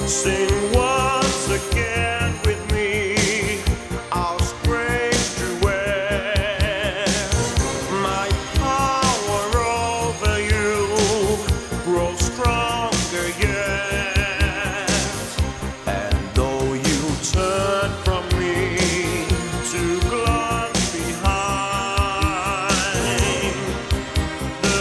Sing once again with me our strange duet. My power over you grows stronger yet. And though you turn from me to glance behind, the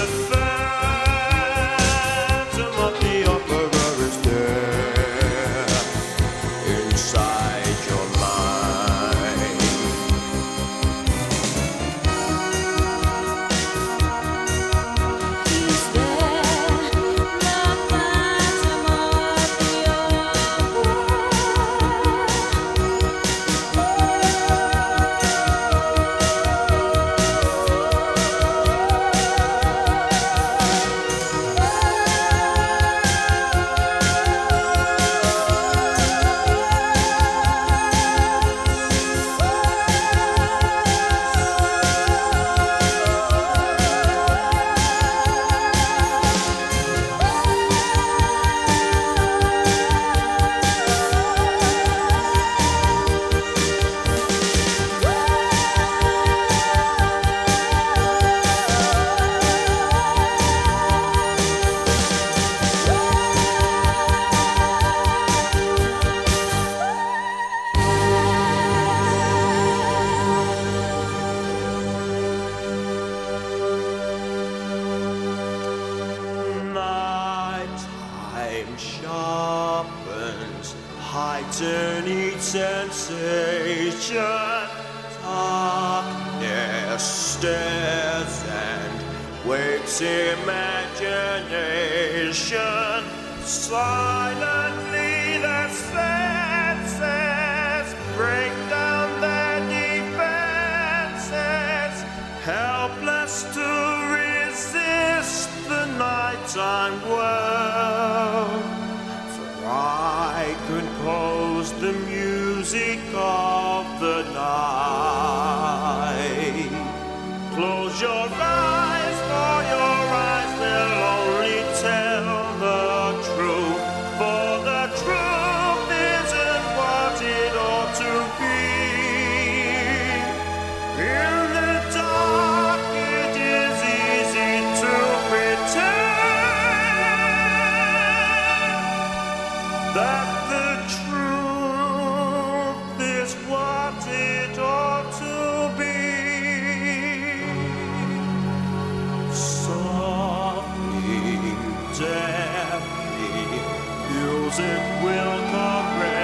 phantom of the opera is there inside your mind. Is there the phantom of the Nighttime sharpens, heighten each sensation. Darkness stirs and wakes imagination. Silently the senses break down their defenses, helpless to resist the nighttime world. For I compose the music of the night. Close your eyes, for your eyes will only tell the truth. For the truth isn't what it ought to be. In the dark it is easy to pretend that the truth is what it ought to be. Softly, gently, music will caress